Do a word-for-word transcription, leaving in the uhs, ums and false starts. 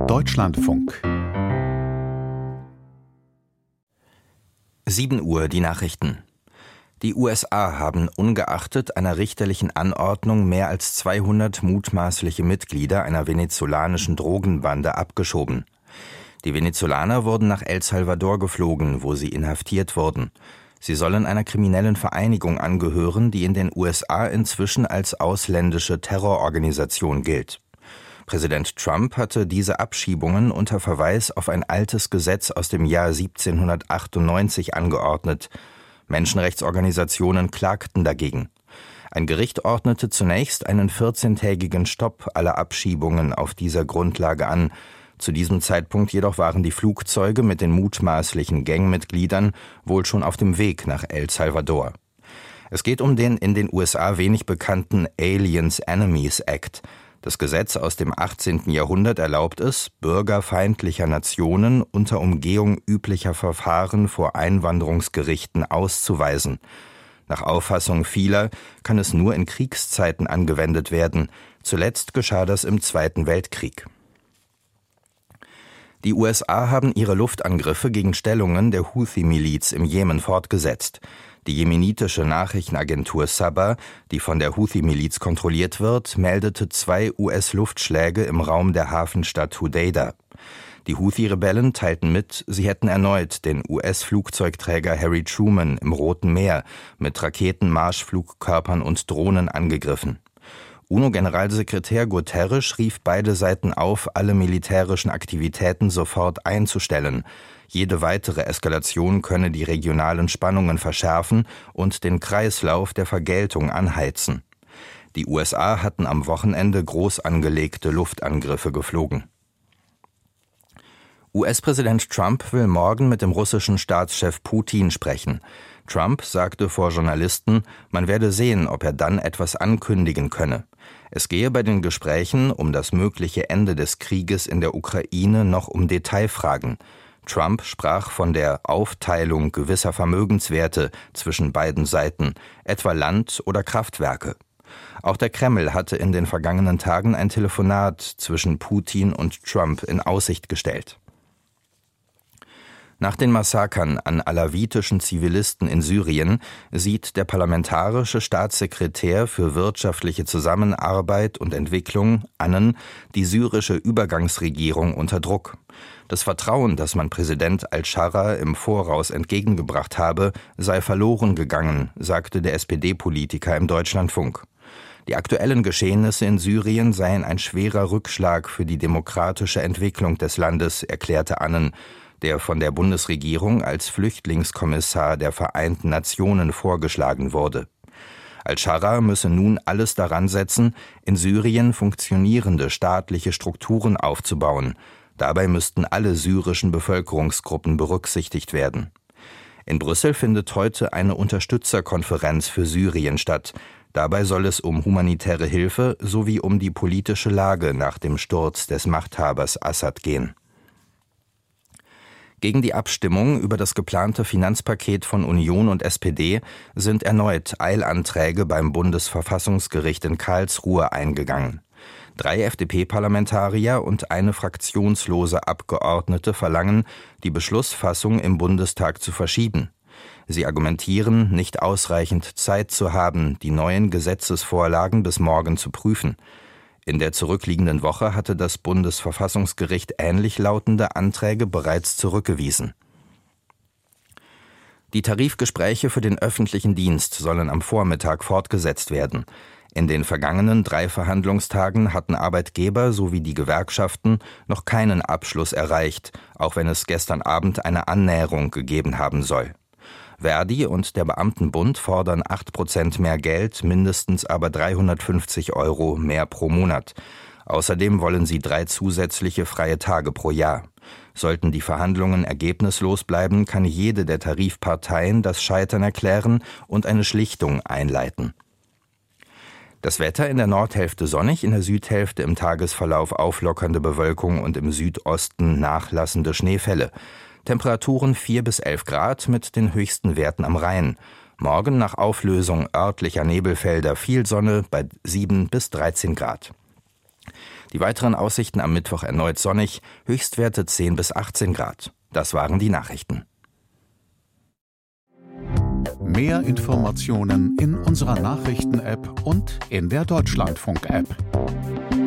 Deutschlandfunk. sieben Uhr, die Nachrichten. Die U S A haben ungeachtet einer richterlichen Anordnung mehr als zweihundert mutmaßliche Mitglieder einer venezolanischen Drogenbande abgeschoben. Die Venezolaner wurden nach El Salvador geflogen, wo sie inhaftiert wurden. Sie sollen einer kriminellen Vereinigung angehören, die in den U S A inzwischen als ausländische Terrororganisation gilt. Präsident Trump hatte diese Abschiebungen unter Verweis auf ein altes Gesetz aus dem Jahr siebzehnhundertachtundneunzig angeordnet. Menschenrechtsorganisationen klagten dagegen. Ein Gericht ordnete zunächst einen vierzehntägigen Stopp aller Abschiebungen auf dieser Grundlage an. Zu diesem Zeitpunkt jedoch waren die Flugzeuge mit den mutmaßlichen Gangmitgliedern wohl schon auf dem Weg nach El Salvador. Es geht um den in den U S A wenig bekannten Aliens Enemies Act. Das Gesetz aus dem achtzehnten Jahrhundert erlaubt es, Bürger feindlicher Nationen unter Umgehung üblicher Verfahren vor Einwanderungsgerichten auszuweisen. Nach Auffassung vieler kann es nur in Kriegszeiten angewendet werden. Zuletzt geschah das im Zweiten Weltkrieg. Die U S A haben ihre Luftangriffe gegen Stellungen der Houthi-Miliz im Jemen fortgesetzt. Die jemenitische Nachrichtenagentur Sabah, die von der Houthi-Miliz kontrolliert wird, meldete zwei U S-Luftschläge im Raum der Hafenstadt Hudeida. Die Houthi-Rebellen teilten mit, sie hätten erneut den U S-Flugzeugträger Harry Truman im Roten Meer mit Raketen, Marschflugkörpern und Drohnen angegriffen. UNO-Generalsekretär Guterres rief beide Seiten auf, alle militärischen Aktivitäten sofort einzustellen. Jede weitere Eskalation könne die regionalen Spannungen verschärfen und den Kreislauf der Vergeltung anheizen. Die U S A hatten am Wochenende groß angelegte Luftangriffe geflogen. U S-Präsident Trump will morgen mit dem russischen Staatschef Putin sprechen. Trump sagte vor Journalisten, man werde sehen, ob er dann etwas ankündigen könne. Es gehe bei den Gesprächen um das mögliche Ende des Krieges in der Ukraine noch um Detailfragen. Trump sprach von der Aufteilung gewisser Vermögenswerte zwischen beiden Seiten, etwa Land oder Kraftwerke. Auch der Kreml hatte in den vergangenen Tagen ein Telefonat zwischen Putin und Trump in Aussicht gestellt. Nach den Massakern an alawitischen Zivilisten in Syrien sieht der parlamentarische Staatssekretär für wirtschaftliche Zusammenarbeit und Entwicklung, Annen, die syrische Übergangsregierung unter Druck. Das Vertrauen, das man Präsident al-Scharra im Voraus entgegengebracht habe, sei verloren gegangen, sagte der S P D-Politiker im Deutschlandfunk. Die aktuellen Geschehnisse in Syrien seien ein schwerer Rückschlag für die demokratische Entwicklung des Landes, erklärte Annen, der von der Bundesregierung als Flüchtlingskommissar der Vereinten Nationen vorgeschlagen wurde. Al-Scharra müsse nun alles daran setzen, in Syrien funktionierende staatliche Strukturen aufzubauen. Dabei müssten alle syrischen Bevölkerungsgruppen berücksichtigt werden. In Brüssel findet heute eine Unterstützerkonferenz für Syrien statt. Dabei soll es um humanitäre Hilfe sowie um die politische Lage nach dem Sturz des Machthabers Assad gehen. Gegen die Abstimmung über das geplante Finanzpaket von Union und S P D sind erneut Eilanträge beim Bundesverfassungsgericht in Karlsruhe eingegangen. Drei F D P-Parlamentarier und eine fraktionslose Abgeordnete verlangen, die Beschlussfassung im Bundestag zu verschieben. Sie argumentieren, nicht ausreichend Zeit zu haben, die neuen Gesetzesvorlagen bis morgen zu prüfen. In der zurückliegenden Woche hatte das Bundesverfassungsgericht ähnlich lautende Anträge bereits zurückgewiesen. Die Tarifgespräche für den öffentlichen Dienst sollen am Vormittag fortgesetzt werden. In den vergangenen drei Verhandlungstagen hatten Arbeitgeber sowie die Gewerkschaften noch keinen Abschluss erreicht, auch wenn es gestern Abend eine Annäherung gegeben haben soll. Verdi und der Beamtenbund fordern acht Prozent mehr Geld, mindestens aber dreihundertfünfzig Euro mehr pro Monat. Außerdem wollen sie drei zusätzliche freie Tage pro Jahr. Sollten die Verhandlungen ergebnislos bleiben, kann jede der Tarifparteien das Scheitern erklären und eine Schlichtung einleiten. Das Wetter: in der Nordhälfte sonnig, in der Südhälfte im Tagesverlauf auflockernde Bewölkung und im Südosten nachlassende Schneefälle. Temperaturen vier bis elf Grad mit den höchsten Werten am Rhein. Morgen nach Auflösung örtlicher Nebelfelder viel Sonne bei sieben bis dreizehn Grad. Die weiteren Aussichten am Mittwoch erneut sonnig, Höchstwerte zehn bis achtzehn Grad. Das waren die Nachrichten. Mehr Informationen in unserer Nachrichten-App und in der Deutschlandfunk-App.